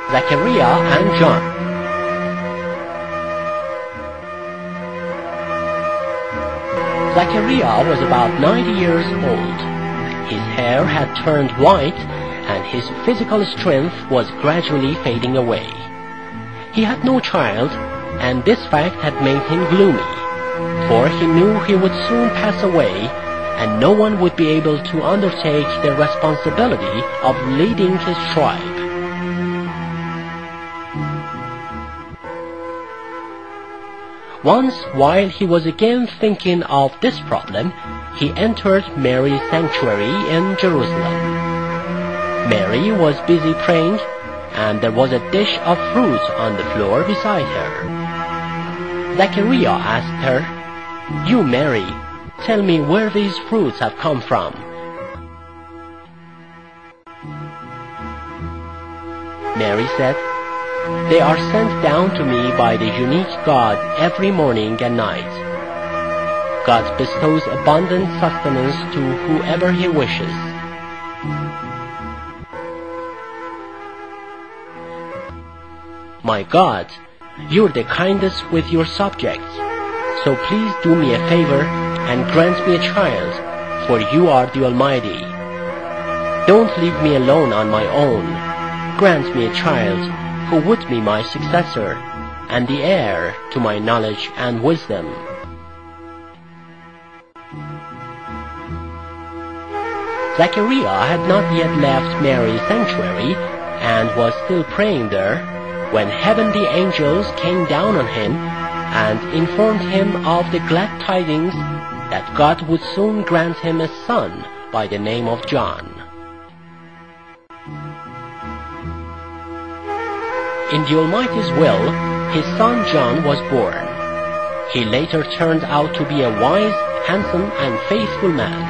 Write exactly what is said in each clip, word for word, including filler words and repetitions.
Zechariah and John. Zechariah was about ninety years old. His hair had turned white, and his physical strength was gradually fading away. He had no child, and this fact had made him gloomy, for he knew he would soon pass away, and no one would be able to undertake the responsibility of leading his tribe. Once, while he was again thinking of this problem, he entered Mary's sanctuary in Jerusalem. Mary was busy praying, and there was a dish of fruit on the floor beside her. Zechariah asked her, "You, Mary, tell me where these fruits have come from." Mary said, "They are sent down to me by the unique God every morning and night. God bestows abundant sustenance to whoever He wishes." "My God, you're the kindest with your subjects, so please do me a favor and grant me a child, for you are the Almighty. Don't leave me alone on my own. Grant me a child who would be my successor and the heir to my knowledge and wisdom." Zechariah had not yet left Mary's sanctuary and was still praying there when heavenly angels came down on him and informed him of the glad tidings that God would soon grant him a son by the name of John. In the Almighty's will, his son John was born. He later turned out to be a wise, handsome, and faithful man.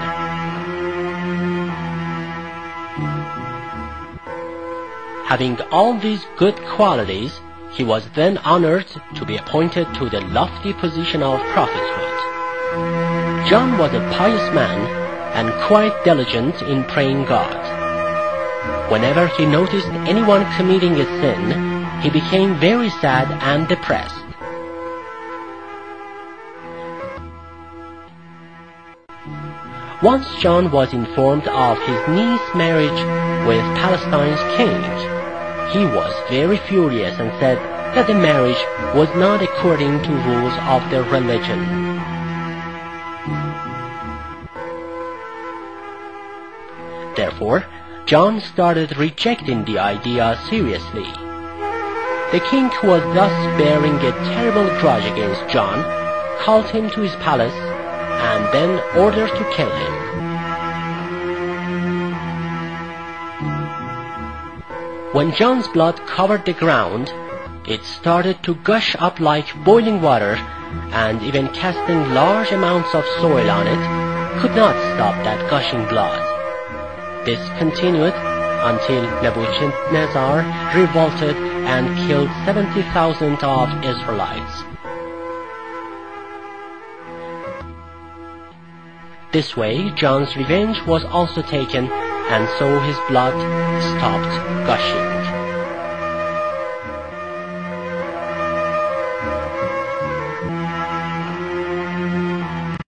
Having all these good qualities, he was then honored to be appointed to the lofty position of prophethood. John was a pious man and quite diligent in praying God. Whenever he noticed anyone committing a sin, he became very sad and depressed. Once John was informed of his niece's marriage with Palestine's king. He was very furious and said that the marriage was not according to rules of their religion. Therefore, John started rejecting the idea seriously. The king, who was thus bearing a terrible grudge against John, called him to his palace and then ordered to kill him. When John's blood covered the ground, it started to gush up like boiling water, and even casting large amounts of soil on it could not stop that gushing blood. This continued until Nebuchadnezzar revolted and killed seventy thousand of Israelites. This way, John's revenge was also taken, and so his blood stopped gushing.